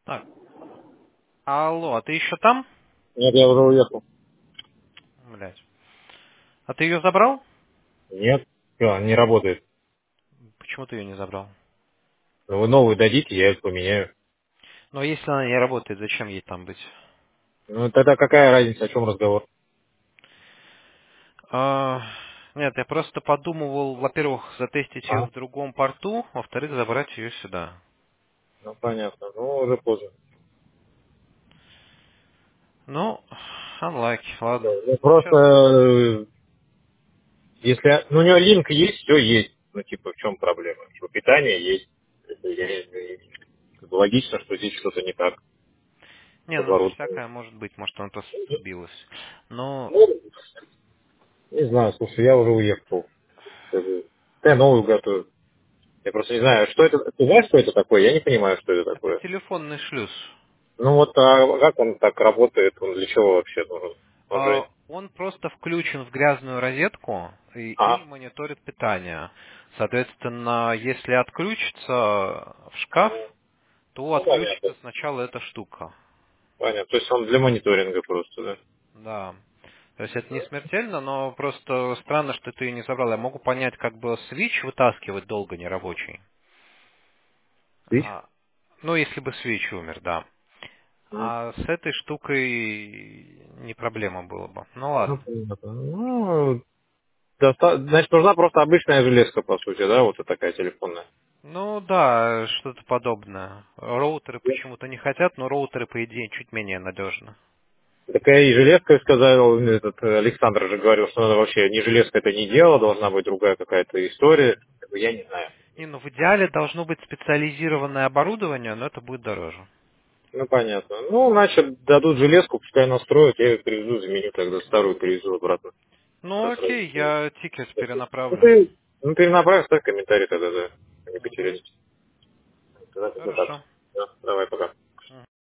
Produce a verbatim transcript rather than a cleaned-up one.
Так, алло, а ты еще там? Нет, я уже уехал. Блять. А ты ее забрал? Нет, всё, не работает. Почему ты ее не забрал? Ну, вы новую дадите, я их поменяю. Но если она не работает, зачем ей там быть? Ну, тогда какая разница, о чем разговор? А, нет, я просто подумывал, во-первых, затестить ее А, в другом порту, во-вторых, забрать ее сюда. ну, понятно. Ну, уже поздно. Ну, unlucky, ладно. Ну, Ну, просто, сейчас. э, если... Ну, у него линк есть, все есть. Ну, типа, в чем проблема? Что питание есть. Это я- я- как бы логично, что здесь что-то не так с Не, ну оборудованием. всякое может быть, может она просто сбилась. Но, Ну, не знаю, слушай, я уже уехал. Как бы, Я новую готовлю. Я просто не знаю, что это... Ты знаешь, что это такое? Я не понимаю, что это это такое. телефонный шлюз. Ну вот, а как он так работает? Он для чего вообще нужен? Он же... А, Он просто включен в грязную розетку и, и А, мониторит питание. Соответственно, если отключится в шкаф, то ну понятно. отключится сначала эта штука. Понятно. То есть он для мониторинга просто, да? Да. То есть это не смертельно, но просто странно, что ты ее не забрал. Я могу понять, как бы свич вытаскивать долго нерабочий. Ты? А, ну, если бы свич умер, да. Ну, А с этой штукой не проблема было бы. Ну ну, ладно. понятно. Ну, доста- значит, нужна просто обычная железка, по сути, да? Вот такая телефонная. Ну да, что-то подобное. Роутеры почему-то не хотят, но роутеры, по идее, чуть менее надежны. Такая и железка, сказал этот э, Александр же говорил, что надо вообще не железка это не дело, должна быть другая какая-то история. Как бы Я не знаю. Не, ну в идеале должно быть специализированное оборудование, но это будет дороже. Ну, понятно. Ну, значит, дадут железку, пускай настроят, я ее привезу, заменю тогда старую, привезу обратно. Ну Раз окей, разница. я тикет Ну, перенаправлю. ты, ну, перенаправь, ставь комментарий тогда, да. Не Мгм. потерять. Тогда как бы так. Хорошо. Да, давай, пока.